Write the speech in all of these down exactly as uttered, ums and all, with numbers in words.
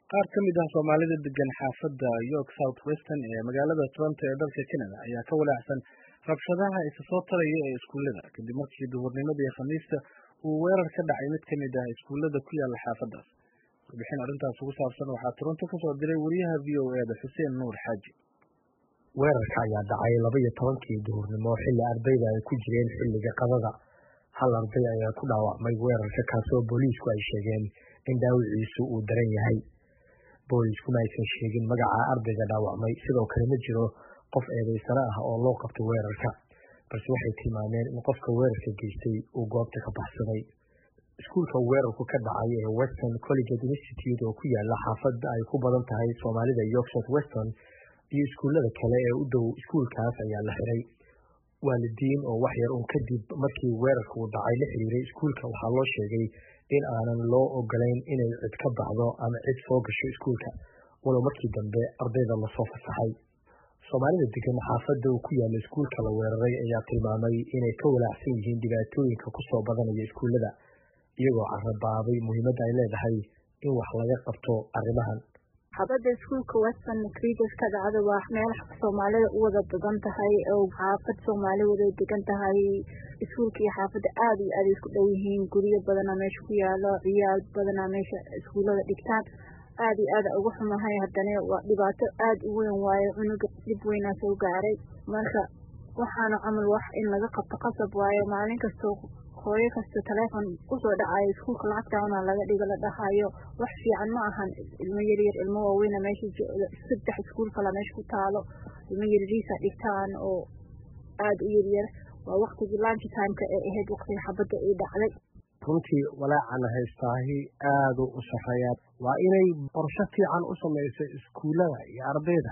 Qaar ka mid ah Soomaalida degan xaafadda York South Western ee magaalada Toronto ee dalka Canada ayaa ka walaacsan rabshadaha isa soo taraya ee iskuulada kadib markii duhurnimadii Khamiista uu weerar ka dhacay mid ka mid ah iskuulada ku yaala xaafaddaas. Warbixin arrintaas ugu saabsan waxaa Toronto ka soo diray wariyaha V O A da Xuseen Nuur Xaaji. Weerarka ayaa dhacay laba iyo tobankii duhurnimo xilli ardayda ay ku jireen xilliga qadada. Hal arday ayaa ku dhaawacmay weerarka kaasoo booliisku ay sheegeen in dhaawiciisu uu daran yahay. Booliisku ma aysan sheegin magaca ardayga dhaawacmay, sidoo kale ma jiro qof eedaysana ah oo loo qabtay weerarka, balse waxay tilmaameen in qofka weerarka geystay uu goobta ka baxsaday. Iskuulka weerarku ka dhacay ee Western Collegiate Institute oo ku yaala xaafadda ay ku badan tahay Soomaalida York South Western iyo iskuulada kale ee u dhow iskuulkaas ayaa la xiray. Waalidiin oo wax yar un kadib markii weerarku uu dhacay la xiriiray iskuulka waxaa loo sheegay in aanan loo ogolayn inay cid ka baxdo ama cid soo gasho iskuulka, walow markii dambe ardayda lasoo fasaxay. Soomaalida degan xaafadda uu ku yaala iskuulka la weeraray ayaa tilmaamay inay ka walaacsan yihiin dhibaatooyinka ku soo badanaya iskuulada, iyagoo carabaabay muhiimadda ay leedahay in wax laga qabto arrimahan. xaafadda iskuulka Western Collegiate ka dhacda waa meel Soomaalida u wada degan tahay oo xaafad Soomaali wada degan tahay. iskuulka iyo xaafadda aad iyo aad isku dhow yihiin, guryo badan meesha ku yaalo, ciyaal badan meesha iskuulada dhigtaan. aad iyo aad ugu xumahay, haddana waa dhibaato aad u weyn waaye, cunuga dib weyn soo gaaray. marka waxaana camal wax in laga qabto qasab waaye. maalin kasta hooyo kasta telefoon ku soo dhacayo iskuulka lacagtaana laga dhigo la dhahayo, wax fiican ma ahan. ilmo yar yar ilmo waaweyn meesha jooga, saddex iskuul kale meesha ku taalo, ilmo yar yar dhigtaan oo aad u yar yar. waa waqtigii lunch time-ka ee ahayd waqtiga xabadda ay dhacday. runtii walaacana haystaahi aad u sarreeya. waa inay qorshe fiican u samayso iskuulada iyo ardayda.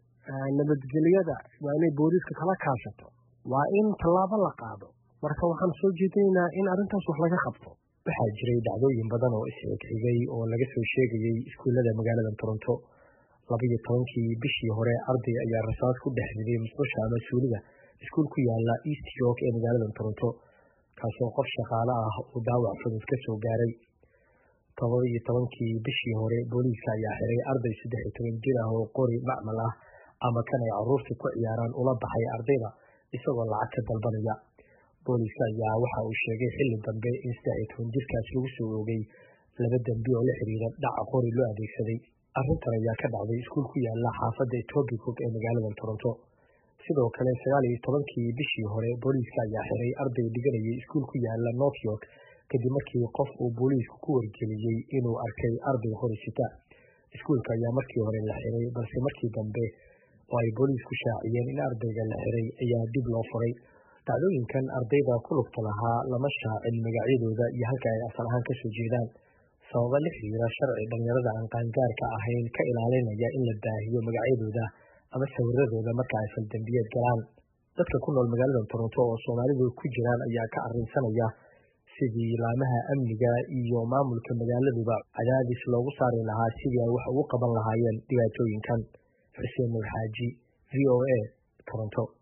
nabadgelyada waa inay booliiska kala kaashato, waa in tallaabo la qaado. marka waxaan soo jeedinaynaa in arrintaas wax laga qabto. waxaa jiray dhacdooyin badan oo isxigxigay oo laga soo sheegayay iskuulada magaalada Toronto. laba iyo tobankii bishii hore arday ayaa rasaas ku dhex riday musqusha ama suuliga iskuul ku yaala East York ee magaalada Toronto, kaasoo qof shaqaale ah uu dhaawac fudud ka soo gaaray. todoba iyo tobankii bishii hore booliiska ayaa xiray arday saddex iyo toban jir ah oo qori macmal ah ama kan ay carruurta ku ciyaaraan ula baxay ardayda isagoo lacag ka dalbanaya. booliiska ayaa waxa uu sheegay xilli dambe in saddex iyo toban jirkaas lagu soo oogay laba dambi oo la xiriira dhaca qori loo adeegsaday. arrintan ayaa ka dhacday iskuul ku yaala xaafadda Etobicoke ee magaalada Toronto. sidoo kale sagaal iyo tobankii bishii hore booliiska ayaa xiray arday dhiganayay iskuul ku yaala North York kadib markii qof uu booliisku ku wargeliyey inuu arkay arday qori sita. iskuulka ayaa markii hore la xiray, balse markii dambe oo ay booliisku shaaciyeen in ardayga la xiray ayaa dib loo furay. dhacdooyinkan ardayda ku lugta lahaa lama shaacin magacyadooda iyo halka ay asal ahaan ka soo jeedaan, sababa la xiriira sharci dhalinyarada aan qaangaarka ahayn ka ilaalinaya in la baahiyo magacyadooda ama sawiradooda marka ay faldambiyeed galaan. dadka ku nool magaalada Toronto oo Soomaalidu ku jiraan ayaa ka arrinsanaya sidii laamaha amniga iyo maamulka magaaladuba cadaadis loogu saari lahaa sidii ay wax ugu qaban lahaayeen dhibaatooyinkan. Xuseen Nuur Xaaji, V O A, Toronto.